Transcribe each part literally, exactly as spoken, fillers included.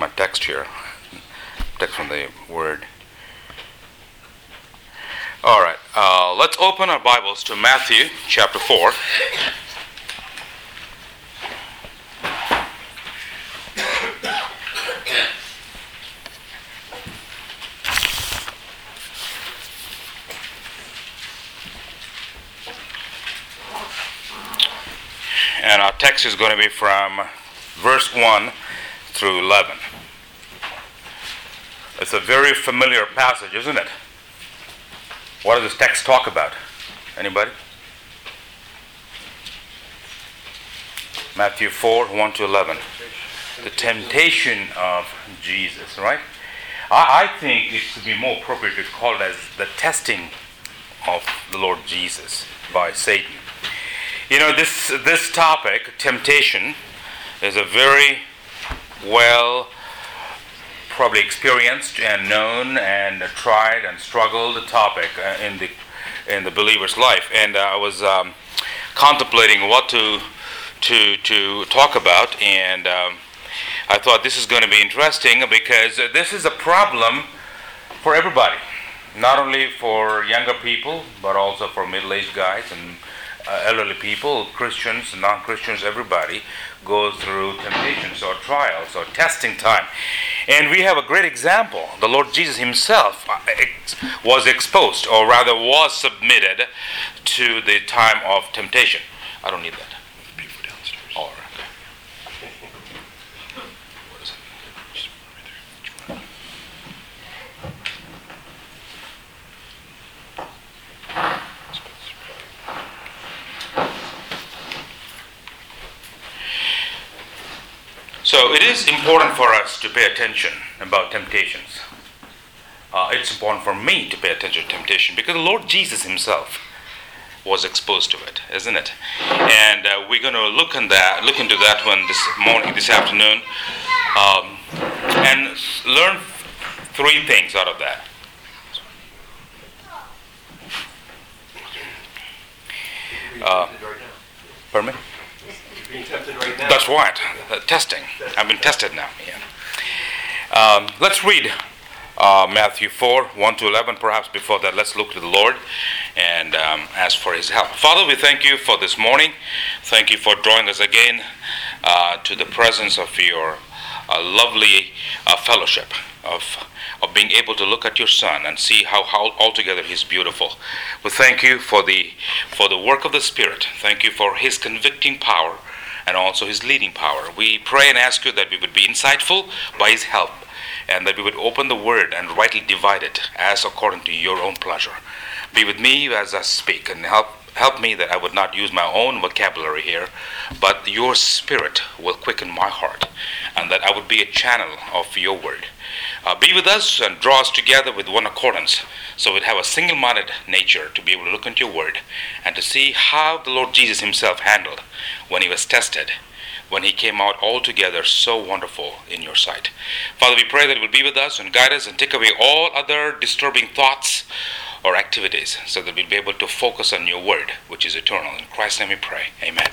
my text here. Text from the Word. All right. Uh, let's open our Bibles to Matthew chapter four. And our text is going to be from verse one through eleven. It's a very familiar passage, isn't it? What does this text talk about? Anybody? Matthew four, one to eleven. The temptation of Jesus, right? I, I think it would be more appropriate to call it as the testing of the Lord Jesus by Satan. You know, this this topic, temptation, is a very well probably experienced and known and tried and struggled topic in the in the believer's life. And uh, I was um, contemplating what to to to talk about, and um, I thought this is going to be interesting because this is a problem for everybody, not only for younger people but also for middle-aged guys and Uh, elderly people, Christians, non-Christians, everybody goes through temptations or trials or testing time. And we have a great example. The Lord Jesus himself ex- was exposed, or rather was submitted to the time of temptation. I don't need that. All right. What is it? Just right there. So it is important for us to pay attention about temptations. Uh, it's important for me to pay attention to temptation because the Lord Jesus himself was exposed to it, isn't it? And uh, we're going to look in that, look into that one this morning, this afternoon, um, and learn three things out of that. Uh, pardon me? Being tempted right now. That's right. Uh, testing. I've been tested now. Yeah. Um, let's read uh, Matthew four, one to eleven. Perhaps before that, let's look to the Lord and um, ask for His help. Father, we thank you for this morning. Thank you for drawing us again uh, to the presence of your uh, lovely uh, fellowship of of being able to look at your Son and see how, how altogether He's beautiful. We thank you for the for the work of the Spirit. Thank you for His convicting power and also His leading power. We pray and ask you that we would be insightful by His help, and that we would open the Word and rightly divide it as according to your own pleasure. Be with me as I speak, and help help me that I would not use my own vocabulary here, but your Spirit will quicken my heart, and that I would be a channel of your Word. Uh, be with us and draw us together with one accordance, so we'd have a single-minded nature to be able to look into your Word and to see how the Lord Jesus himself handled when he was tested, when he came out altogether so wonderful in your sight. Father, we pray that you will be with us and guide us and take away all other disturbing thoughts or activities, so that we'll be able to focus on your Word, which is eternal. In Christ's name we pray. Amen.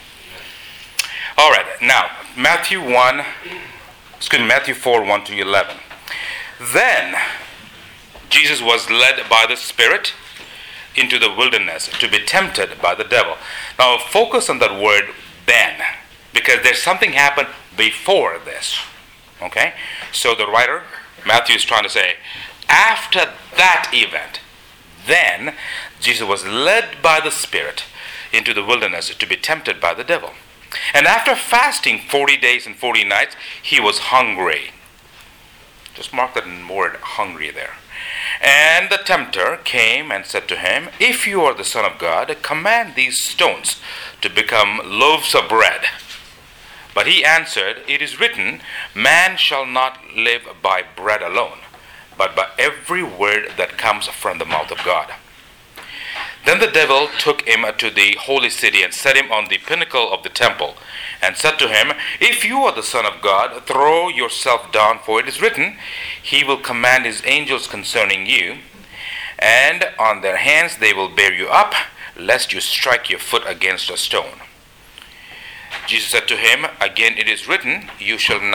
All right, now, Matthew one, excuse me, Matthew four, one to eleven. Then Jesus was led by the Spirit into the wilderness to be tempted by the devil. Now focus on that word then, because there's something happened before this. Okay? So the writer, Matthew, is trying to say, after that event, then Jesus was led by the Spirit into the wilderness to be tempted by the devil. And after fasting forty days and forty nights, he was hungry. Just mark that word hungry there. And the tempter came and said to him, if you are the Son of God, command these stones to become loaves of bread. But he answered, it is written, man shall not live by bread alone, but by every word that comes from the mouth of God. Then the devil took him to the holy city and set him on the pinnacle of the temple, and said to him, if you are the Son of God, throw yourself down, for it is written, he will command his angels concerning you, and on their hands they will bear you up, lest you strike your foot against a stone. Jesus said to him, again it is written, you shall not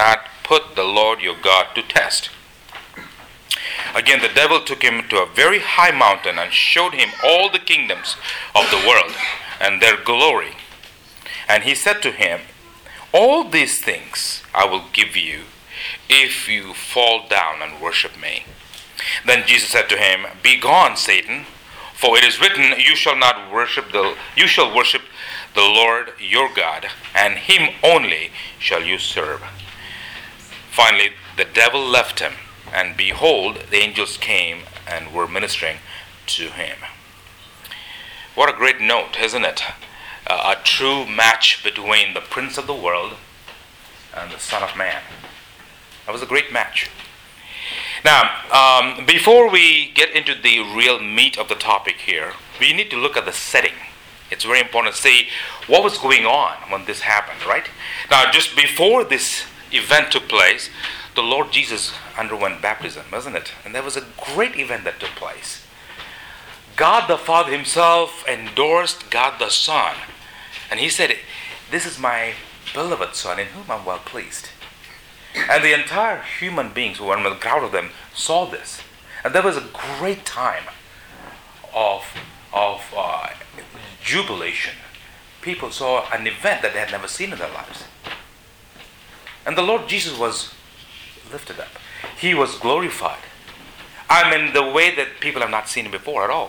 put the Lord your God to test. Again, the devil took him to a very high mountain and showed him all the kingdoms of the world and their glory. And he said to him, all these things I will give you if you fall down and worship me. Then Jesus said to him, begone, Satan, for it is written, you shall not worship the you shall worship the Lord your God, and him only shall you serve. Finally, the devil left him, and behold, the angels came and were ministering to him. What a great note, isn't it? Uh, a true match between the Prince of the world and the Son of Man. That was a great match. Now, um, before we get into the real meat of the topic here, we need to look at the setting. It's very important to see what was going on when this happened, right? Now, just before this event took place, the Lord Jesus underwent baptism, wasn't it? And there was a great event that took place. God the Father himself endorsed God the Son. And he said, this is my beloved Son in whom I'm well pleased. And the entire human beings who were in the crowd of them saw this. And there was a great time of, of uh, jubilation. People saw an event that they had never seen in their lives. And the Lord Jesus was lifted up. He was glorified. I mean, the way that people have not seen him before at all.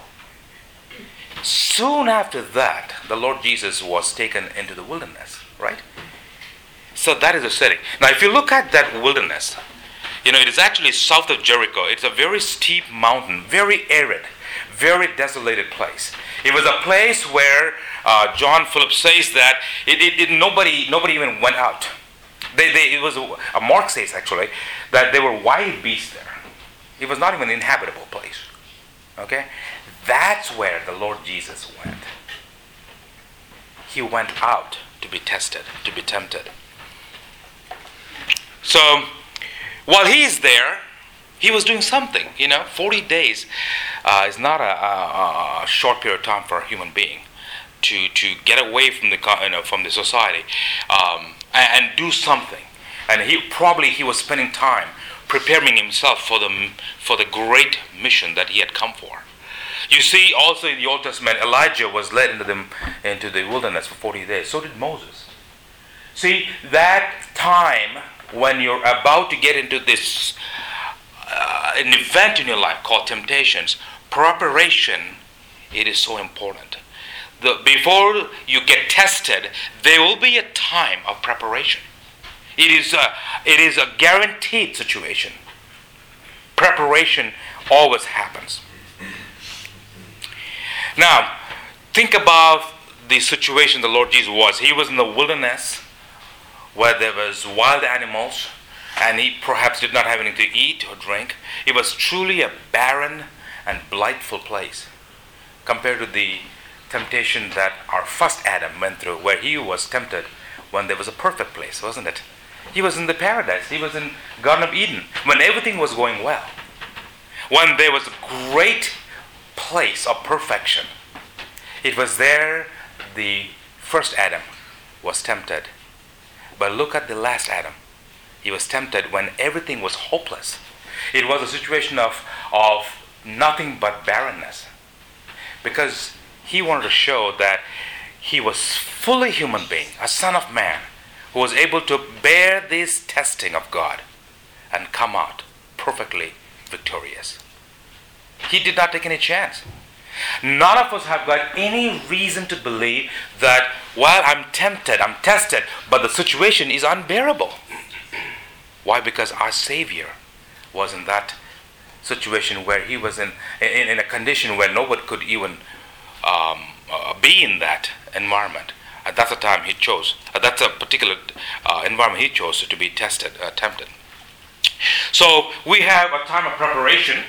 Soon after that, the Lord Jesus was taken into the wilderness, right? So that is the setting. Now, if you look at that wilderness, you know, it is actually south of Jericho. It's a very steep mountain, very arid, very desolated place. It was a place where uh, John Phillips says that it, it, it nobody nobody even went out. They, they, it was a, a Mark says actually that there were wild beasts there. It was not even an inhabitable place. Okay, that's where the Lord Jesus went. He went out to be tested, to be tempted. So while he's there, he was doing something. You know, forty days uh, is not a, a, a short period of time for a human being to to get away from the you know from the society um, and, and do something. And he probably he was spending time preparing himself for the for the great mission that he had come for. You see, also in the Old Testament, Elijah was led into the into the wilderness for forty days. So did Moses. See, that time when you're about to get into this uh, an event in your life called temptations, preparation, it is so important. The, before you get tested, there will be a time of preparation. It is a, it is a guaranteed situation. Preparation always happens. Now, think about the situation the Lord Jesus was. He was in the wilderness where there was wild animals, and he perhaps did not have anything to eat or drink. It was truly a barren and blightful place compared to the temptation that our first Adam went through, where he was tempted when there was a perfect place, wasn't it? He was in the paradise. He was in Garden of Eden when everything was going well. When there was a great place of perfection. It was there the first Adam was tempted. But look at the last Adam. He was tempted when everything was hopeless. It was a situation of, of nothing but barrenness. Because he wanted to show that he was fully human being, a son of man, who was able to bear this testing of God and come out perfectly victorious. He did not take any chance. None of us have got any reason to believe that, well, I'm tempted, I'm tested, but the situation is unbearable. Why? Because our Savior was in that situation where he was in, in, in a condition where nobody could even um, uh, be in that environment. At that's the time he chose. Uh, that's a particular uh, environment he chose to be tested, uh, tempted. So we have a time of preparation.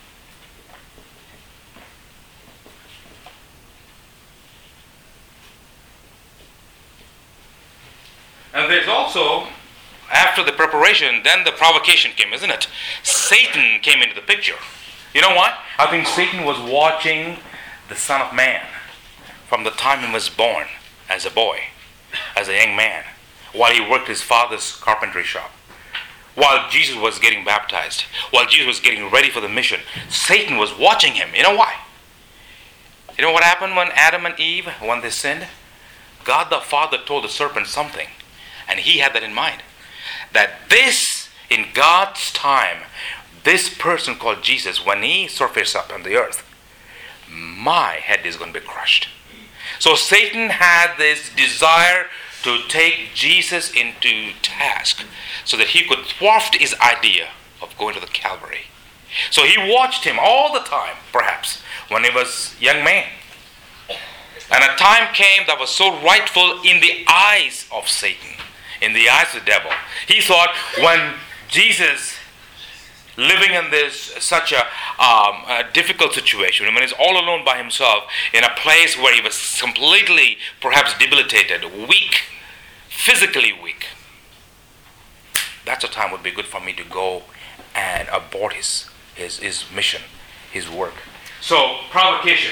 And there's also, after the preparation, then the provocation came, isn't it? Satan came into the picture. You know what? I think Satan was watching the Son of Man from the time he was born as a boy, as a young man, while he worked his father's carpentry shop. while Jesus was getting baptized, while Jesus was getting ready for the mission, Satan was watching him. You know why? You know what happened when Adam and Eve, when they sinned? God the Father told the serpent something, and he had that in mind. That this, in God's time, this person called Jesus, when he surfaces up on the earth, my head is going to be crushed. So Satan had this desire to take Jesus into task so that he could thwart his idea of going to the Calvary. So he watched him all the time, perhaps, when he was a young man. And a time came that was so rightful in the eyes of Satan, in the eyes of the devil. He thought when Jesus, living in this such a, um, a difficult situation, when he's all alone by himself in a place where he was completely perhaps debilitated, weak, physically weak, that's a time would be good for me to go and abort his, his, his mission, his work. So, provocation.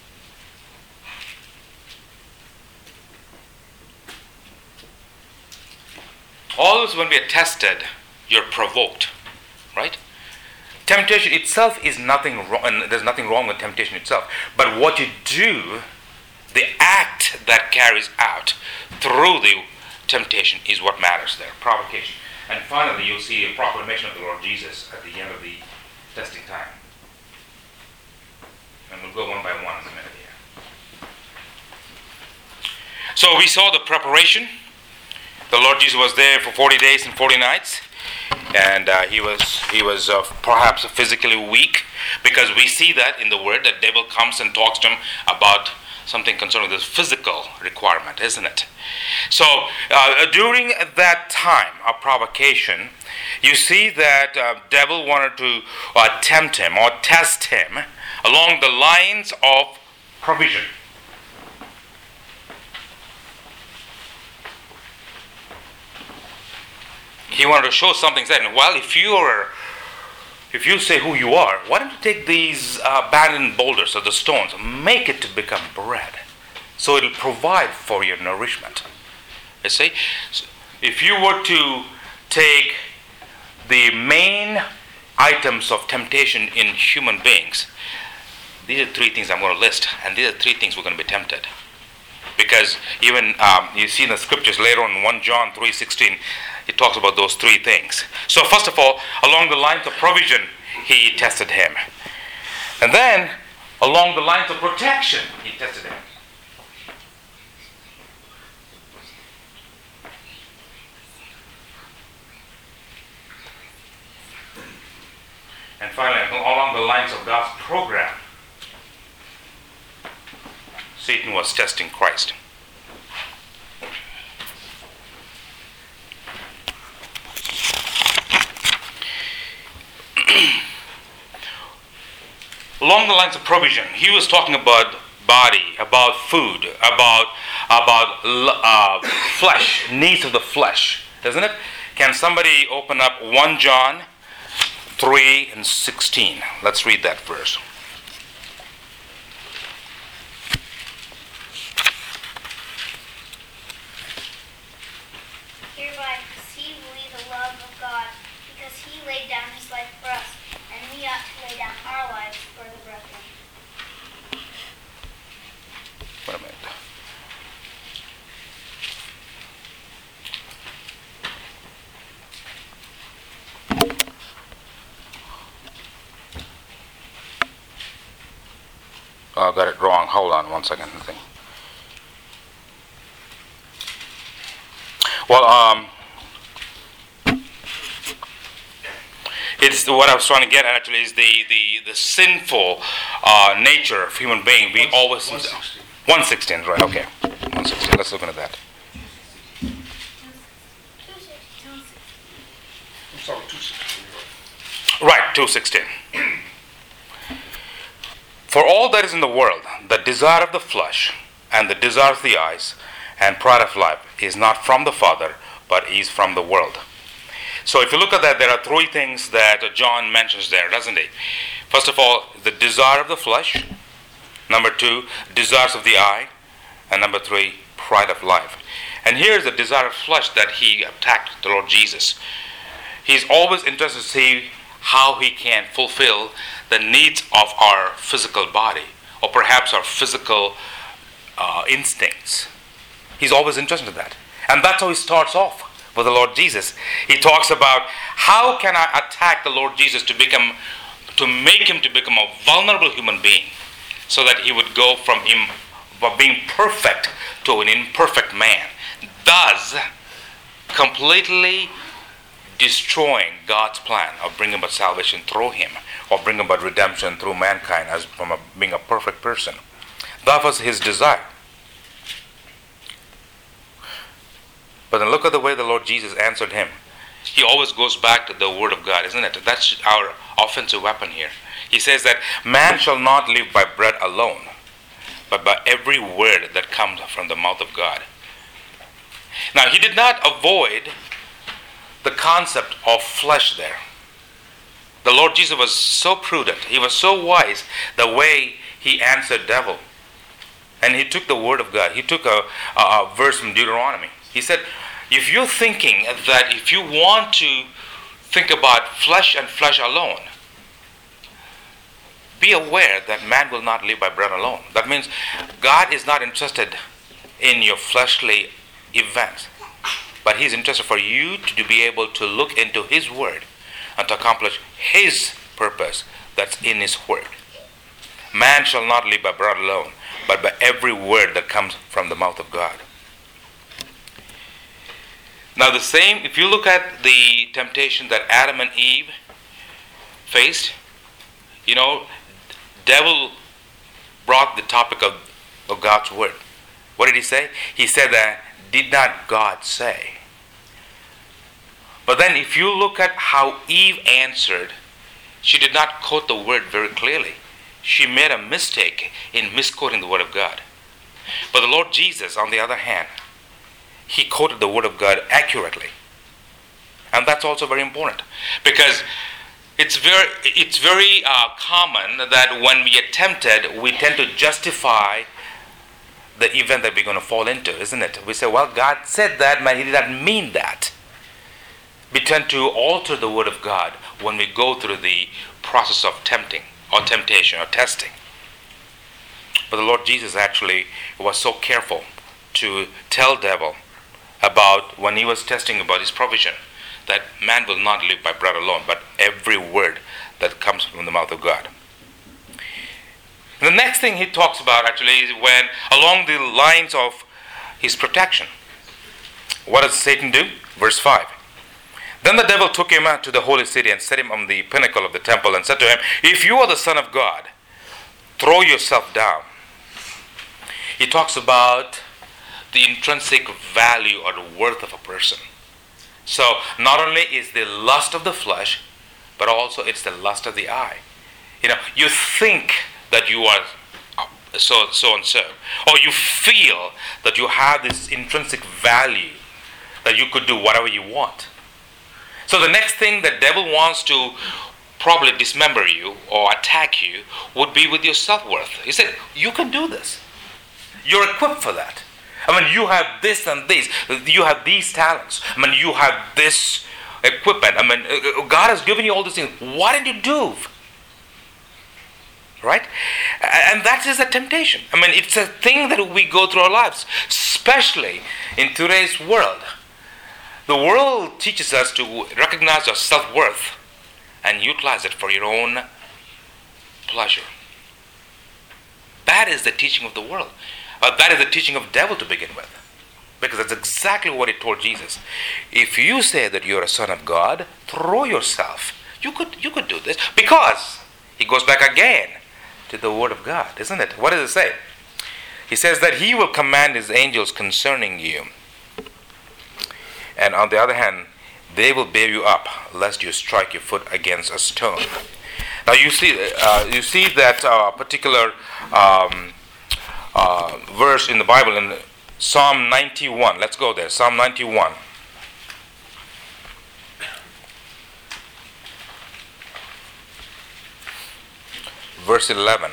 Always when we are tested, you're provoked, right? Temptation itself is nothing wrong, and there's nothing wrong with temptation itself. But what you do, the act that carries out through the temptation is what matters there, provocation. And finally, you'll see a proclamation of the Lord Jesus at the end of the testing time. And we'll go one by one in a minute here. So we saw the preparation. The Lord Jesus was there for forty days and forty nights. And uh, he was he was uh, perhaps physically weak, because we see that in the Word, that devil comes and talks to him about something concerning this physical requirement, isn't it? So uh, during that time of provocation, you see that uh, devil wanted to uh, tempt him or test him along the lines of provision. He wanted to show something, saying, well, if you are, if you say who you are, why don't you take these uh, abandoned boulders or the stones, make it to become bread, so it'll provide for your nourishment. You see, so if you were to take the main items of temptation in human beings, these are three things I'm going to list, and these are three things we're going to be tempted. Because even um, you see in the scriptures later on in First John three sixteen, it talks about those three things. So first of all, along the lines of provision, he tested him. And then, along the lines of protection, he tested him. And finally, along the lines of God's program, Satan was testing Christ. Along the lines of provision, he was talking about body, about food, about about uh, flesh, needs of the flesh, isn't it? Can somebody open up First John three and sixteen? Let's read that verse. Hereby perceive we the love of God, because he laid down his life for us, and we ought to lay down our lives for the brethren. Wait a minute. Oh, I got it wrong. Hold on one second. Thing. Well, um, it's what I was trying to get at actually is the the the sinful uh, nature of human being. We always one sixteen, right? Okay, one sixteen. Let's look into that. I'm sorry, two sixteen. Right, two sixteen. For all that is in the world, the desire of the flesh and the desire of the eyes and pride of life is not from the Father, but is from the world. So if you look at that, there are three things that John mentions there, doesn't he? First of all, the desire of the flesh. Number two, desires of the eye. And number three, pride of life. And here's the desire of flesh that he attacked the Lord Jesus. He's always interested to see how he can fulfill the needs of our physical body, or perhaps our physical uh, instincts. He's always interested in that. And that's how he starts off with the Lord Jesus. He talks about how can I attack the Lord Jesus to become, to make him to become a vulnerable human being, so that he would go from him being perfect to an imperfect man, thus completely destroying God's plan of bringing about salvation through him, or bringing about redemption through mankind as from a, being a perfect person. That was his desire. But then look at the way the Lord Jesus answered him. He always goes back to the Word of God, isn't it? That's our offensive weapon here. He says that man shall not live by bread alone, but by every word that comes from the mouth of God. Now, he did not avoid the concept of flesh there. The Lord Jesus was so prudent. He was so wise the way he answered devil. And he took the Word of God. He took a, a, a verse from Deuteronomy. He said, if you're thinking that if you want to think about flesh and flesh alone, be aware that man will not live by bread alone. That means God is not interested in your fleshly events, but he's interested for you to be able to look into his word and to accomplish his purpose that's in his word. Man shall not live by bread alone, but by every word that comes from the mouth of God. Now the same, if you look at the temptation that Adam and Eve faced, you know, devil brought the topic of, of God's word. What did he say? He said that, did not God say? But then if you look at how Eve answered, she did not quote the word very clearly. She made a mistake in misquoting the word of God. But the Lord Jesus, on the other hand, he quoted the word of God accurately. And that's also very important, because it's very it's very uh, common that when we are tempted, we tend to justify the event that we're going to fall into, isn't it? We say, well, God said that, man, he did not mean that. We tend to alter the word of God when we go through the process of tempting, or temptation, or testing. But the Lord Jesus actually was so careful to tell devil about, when he was testing about his provision, that man will not live by bread alone, but every word that comes from the mouth of God. And the next thing he talks about actually is when, along the lines of his protection. What does Satan do? Verse five. Then the devil took him out to the holy city and set him on the pinnacle of the temple and said to him, if you are the Son of God, throw yourself down. He talks about the intrinsic value or the worth of a person. So not only is the lust of the flesh, but also it's the lust of the eye. You know, you think that you are so so and so, or you feel that you have this intrinsic value that you could do whatever you want. So the next thing the devil wants to probably dismember you or attack you would be with your self-worth. He said, you can do this. You're equipped for that. I mean, you have this and this. You have these talents. I mean, you have this equipment. I mean, God has given you all these things. Why didn't you do? Right? And that is a temptation. I mean, it's a thing that we go through our lives, especially in today's world. The world teaches us to recognize our self-worth and utilize it for your own pleasure. That is the teaching of the world. Uh, that is the teaching of the devil to begin with. Because that's exactly what he told Jesus. If you say that you're a son of God, throw yourself. You could, you could do this. Because he goes back again to the word of God, isn't it? What does it say? He says that he will command his angels concerning you. And on the other hand, they will bear you up, lest you strike your foot against a stone. Now you see, uh, you see that uh, particular um, uh, verse in the Bible in Psalm ninety-one. Let's go there. Psalm ninety-one. Verse eleven.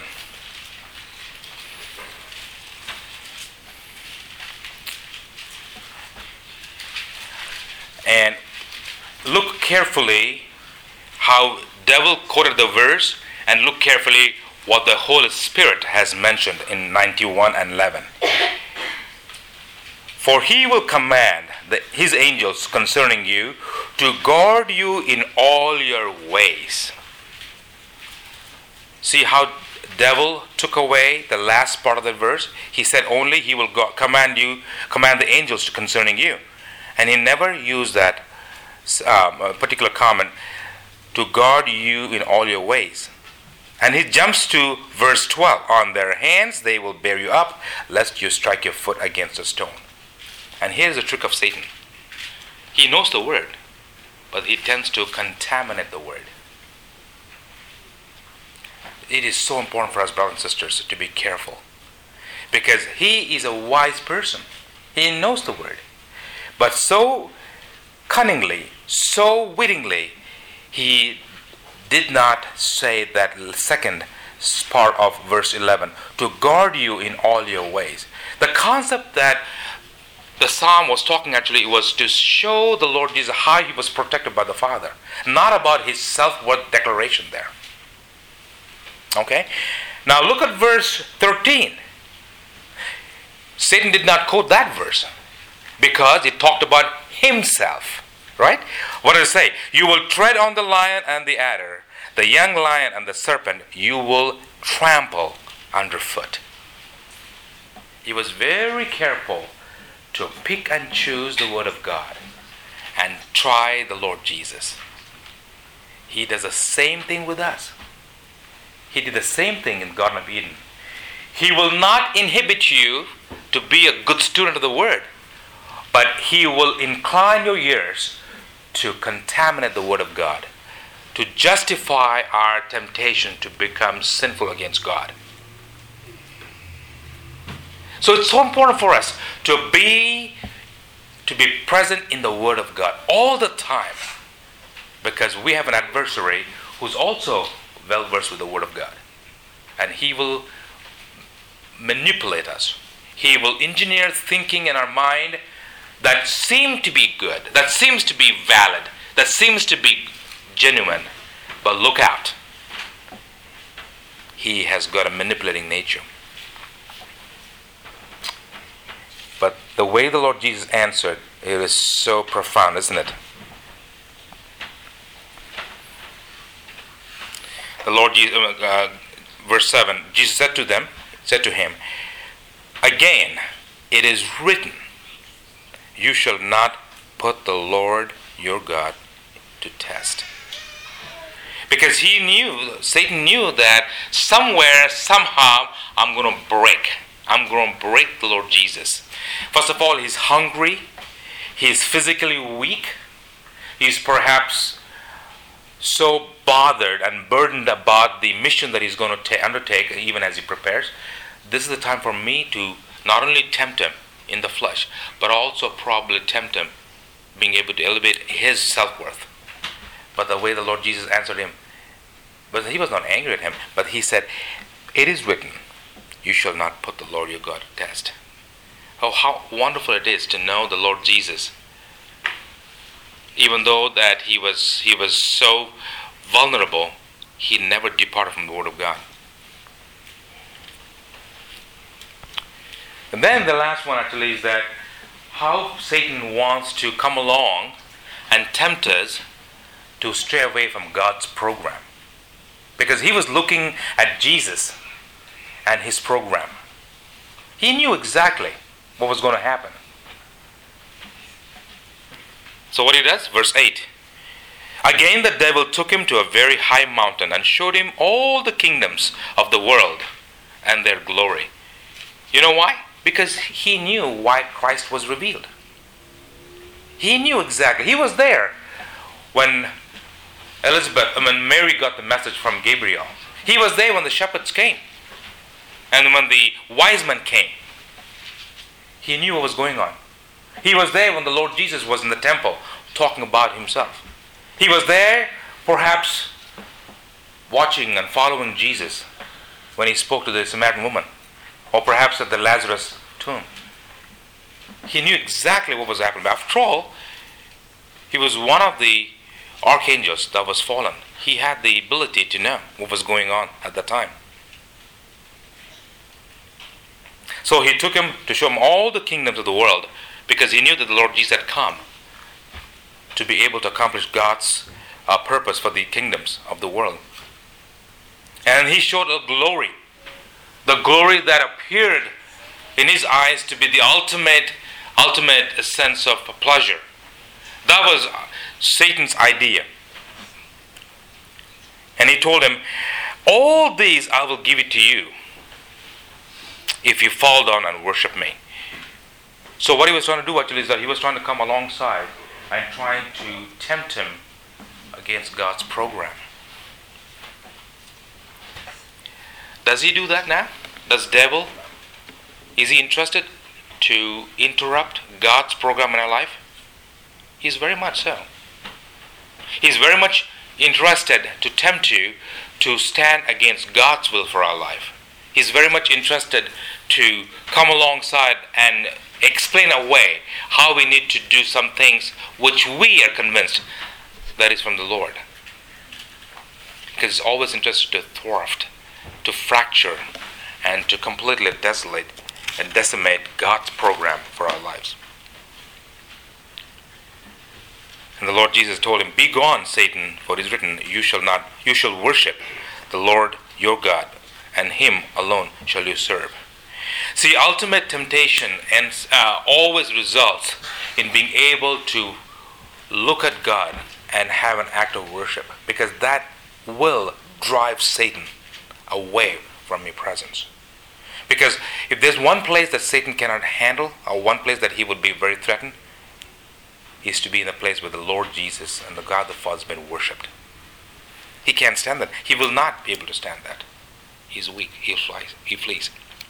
And look carefully how devil quoted the verse, and look carefully what the Holy Spirit has mentioned in ninety-one and eleven. For he will command the, his angels concerning you to guard you in all your ways. See how devil took away the last part of the verse? He said only he will go, command you, command the angels concerning you. And he never used that um, particular comment, to guard you in all your ways. And he jumps to verse twelve. On their hands they will bear you up, lest you strike your foot against a stone. And here's the trick of Satan. He knows the word, but he tends to contaminate the word. It is so important for us, brothers and sisters, to be careful. Because he is a wise person. He knows the word. But so cunningly, so wittingly, he did not say that second part of verse eleven, to guard you in all your ways. The concept that the psalm was talking actually was to show the Lord Jesus how he was protected by the Father, not about his self-worth declaration there. Okay? Now look at verse thirteen. Satan did not quote that verse because it talked about himself. Right? What does it say? You will tread on the lion and the adder, the young lion and the serpent you will trample underfoot. He was very careful to pick and choose the word of God and try the Lord Jesus. He does the same thing with us. He did the same thing in the Garden of Eden. He will not inhibit you to be a good student of the word, but he will incline your ears to contaminate the word of God, to justify our temptation to become sinful against God. So it's so important for us to be to be present in the word of God all the time, because we have an adversary who's also well versed with the word of God, and he will manipulate us. He will engineer thinking in our mind that seem to be good, that seems to be valid, that seems to be genuine. But look out. He has got a manipulating nature. But the way the Lord Jesus answered, it is so profound, isn't it? The Lord Jesus, uh, verse seven, Jesus said to them, said to him, again, it is written, you shall not put the Lord your God to test. Because he knew, Satan knew that somewhere, somehow, I'm going to break. I'm going to break the Lord Jesus. First of all, he's hungry. He's physically weak. He's perhaps so bothered and burdened about the mission that he's going to ta- undertake, even as he prepares. This is the time for me to not only tempt him in the flesh, but also probably tempt him, being able to elevate his self-worth. But the way the Lord Jesus answered him, but he was not angry at him, but he said, it is written, you shall not put the Lord your God to test. Oh, how wonderful it is to know the Lord Jesus. Even though that he was he was so vulnerable, he never departed from the Word of God. And then the last one actually is that how Satan wants to come along and tempt us to stray away from God's program. Because he was looking at Jesus and his program. He knew exactly what was going to happen. So what he does? Verse eight. Again the devil took him to a very high mountain and showed him all the kingdoms of the world and their glory. You know why? Because he knew why Christ was revealed. He knew exactly. He was there when Elizabeth, when Mary got the message from Gabriel. He was there when the shepherds came. And when the wise men came. He knew what was going on. He was there when the Lord Jesus was in the temple talking about himself. He was there perhaps watching and following Jesus when he spoke to the Samaritan woman, or perhaps at the Lazarus tomb. He knew exactly what was happening. After all, he was one of the archangels that was fallen. He had the ability to know what was going on at that time. So he took him to show him all the kingdoms of the world, because he knew that the Lord Jesus had come to be able to accomplish God's uh, purpose for the kingdoms of the world. And he showed a glory, the glory that appeared in his eyes to be the ultimate, ultimate sense of pleasure. That was Satan's idea. And he told him, all these I will give it to you if you fall down and worship me. So what he was trying to do actually is that he was trying to come alongside and trying to tempt him against God's program. Does he do that now? Does devil, is he interested to interrupt God's program in our life? He's very much so. He's very much interested to tempt you to stand against God's will for our life. He's very much interested to come alongside and explain away how we need to do some things which we are convinced that is from the Lord. Because he's always interested to thwart, to fracture, and to completely desolate and decimate God's program for our lives. And the Lord Jesus told him, "Be gone, Satan, for it is written, you shall not, you shall worship the Lord your God, and him alone shall you serve." See, ultimate temptation and uh, always results in being able to look at God and have an act of worship, because that will drive Satan away from your presence. Because if there's one place that Satan cannot handle, or one place that he would be very threatened, is to be in a place where the Lord Jesus and the God the Father has been worshipped. He can't stand that. He will not be able to stand that. He's weak. He flies. He flees.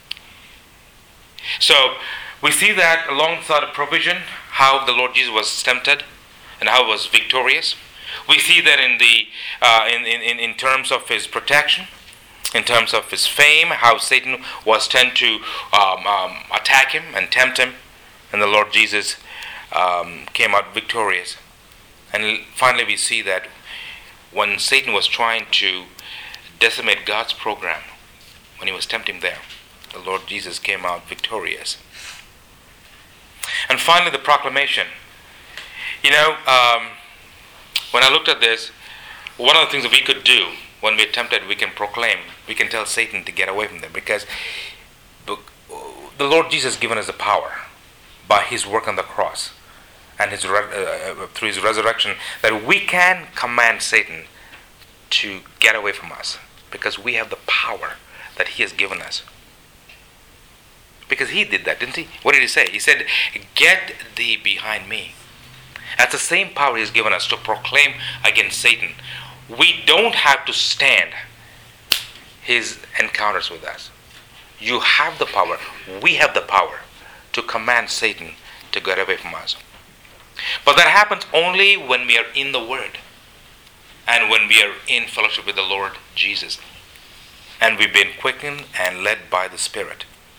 So we see that alongside of provision, how the Lord Jesus was tempted and how he was victorious. We see that in the uh, in, in in terms of his protection, in terms of his fame, how Satan was tend to um, um, attack him and tempt him, and the Lord Jesus um, came out victorious. And finally, we see that when Satan was trying to decimate God's program, when he was tempting there, the Lord Jesus came out victorious. And finally, the proclamation. You know, um, when I looked at this, one of the things that we could do when we're tempted, we can proclaim, we can tell Satan to get away from them, because the Lord Jesus has given us the power by his work on the cross and his uh, through his resurrection, that we can command Satan to get away from us, because we have the power that he has given us. Because he did that, didn't he? What did he say? He said, "Get thee behind me." That's the same power he has given us to proclaim against Satan. We don't have to stand his encounters with us. You have the power. We have the power to command Satan to get away from us. But that happens only when we are in the Word and when we are in fellowship with the Lord Jesus, and we've been quickened and led by the Spirit.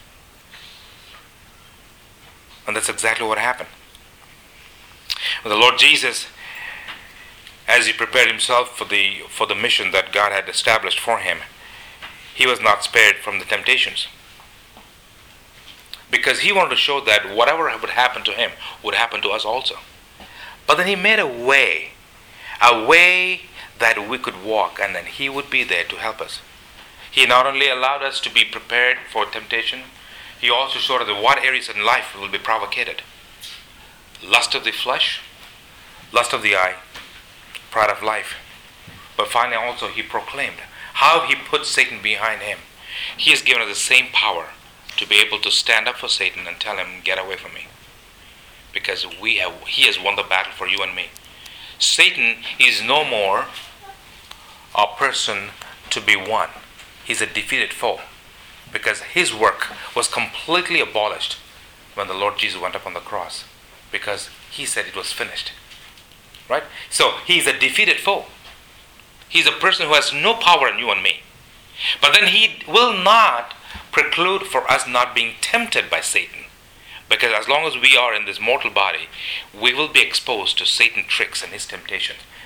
And that's exactly what happened. When the Lord Jesus, as he prepared himself for the for the mission that God had established for him, he was not spared from the temptations. Because he wanted to show that whatever would happen to him would happen to us also. But then he made a way, a way that we could walk, and then he would be there to help us. He not only allowed us to be prepared for temptation, he also showed us what areas in life will be provocated. Lust of the flesh, lust of the eye, pride of life. But finally also he proclaimed how he put Satan behind him. He has given us the same power to be able to stand up for Satan and tell him, "Get away from me." Because we have, he has won the battle for you and me. Satan is no more a person to be won. He's a defeated foe. Because his work was completely abolished when the Lord Jesus went up on the cross. Because he said it was finished. Right? So he's a defeated foe. He's a person who has no power in you and me. But then he will not preclude for us not being tempted by Satan. Because as long as we are in this mortal body, we will be exposed to Satan's tricks and his temptations.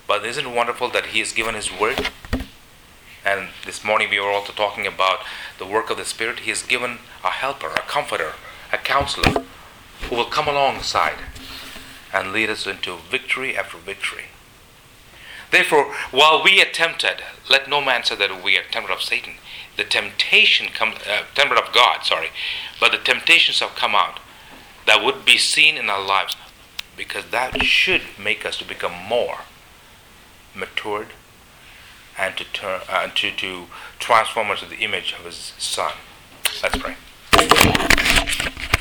But isn't it wonderful that He has given His word? And this morning we were also talking about the work of the Spirit. He has given a helper, a comforter, a counselor who will come alongside and lead us into victory after victory. Therefore, while we are tempted, let no man say that we are tempted of Satan. The temptation comes, uh, tempted of God, sorry, but the temptations have come out that would be seen in our lives, because that should make us to become more matured and to turn uh, to to transform us to the image of His Son. Let's pray.